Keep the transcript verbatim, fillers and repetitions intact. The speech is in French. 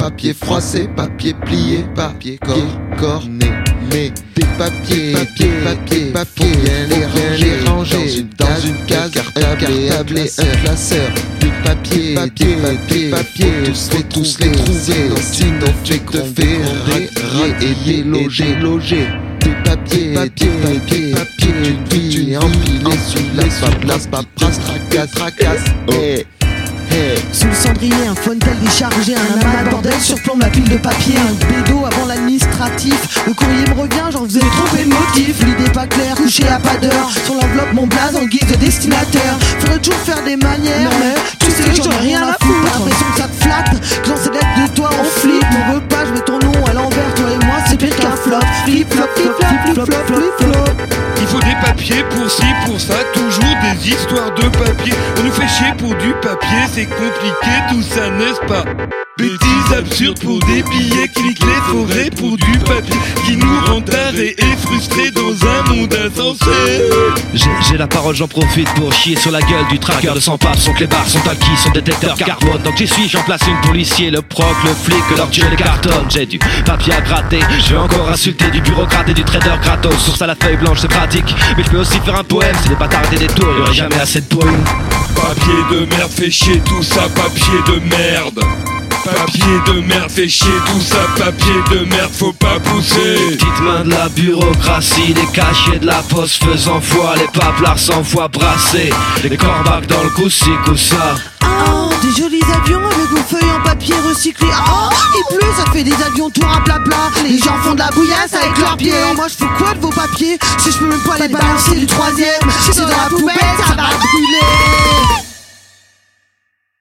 papier froissé, papier plié, papier corné. Mais des papiers, papiers, papiers, papiers, bien les ranger dans une case, cartable et un classeur. Des papiers, papiers, papiers, papiers, tous les tous les trouver, sinon tu te fais rayer et déloger, loger. Des papiers, papiers, papiers, papiers, tu tu empilés sur la place, paperasse, tracasse, tracasse. Hey. Hey. Sous le cendrier, un fontel déchargé, un amas de bordel surplombe la pile de papier. Un bédo avant l'administratif. Le courrier me revient, j'en faisais tromper le motif. L'idée pas claire, couché à pas d'heure. Sur l'enveloppe, mon blaze en guise de destinataire. Faudrait toujours faire des manières, mais tu sais que j'en ai rien à foutre. T'as l'impression que ça te flatte, que j'en sais d'être de toi on flippe. Mon veux pas, je mets ton nom à l'envers. Toi et moi, c'est pire qu'un flop. Flip, flop, flip, flop, flip, flop, flip, flop. Il faut des papiers pour ci, pour ça, toujours des histoires de papier. On nous fait chier pour du papier, c'est compliqué tout ça, n'est-ce pas? Bêtises absurdes pour des billets, clique les forêts pour du papier qui nous rend tarés et frustrés dans un monde insensé. J'ai, j'ai la parole, j'en profite pour chier sur la gueule du traqueur de son pape, son clébard, son talkie, son détecteur carbone. Donc j'y suis, j'en place une policier, le proc, le flic, leur dieu les cartonnes. J'ai du papier à gratter, je vais encore insulter du bureaucrate et du trader gratos. Source à la feuille blanche, c'est pratique, mais je peux aussi faire un poème. Si les bâtards étaient des tours, y'aurait jamais assez de poèmes. Papier de merde, fait chier tout ça, papier de merde. Papier de merde, fait chier tout ça, papier de merde, faut pas pousser. Petite main de la bureaucratie, les cachets de la poste faisant foi, les paplards sans foi brassés, les corbacs dans le coussi coussa. Oh, des jolis avions avec vos feuilles en papier recyclé. Oh, il pleut, ça fait des avions tout à plat plat. Les gens font de la bouillasse avec leurs pieds. Alors moi je fais quoi de vos papiers si je peux même pas les balancer du troisième? Si c'est dans la poubelle, ça va brûler.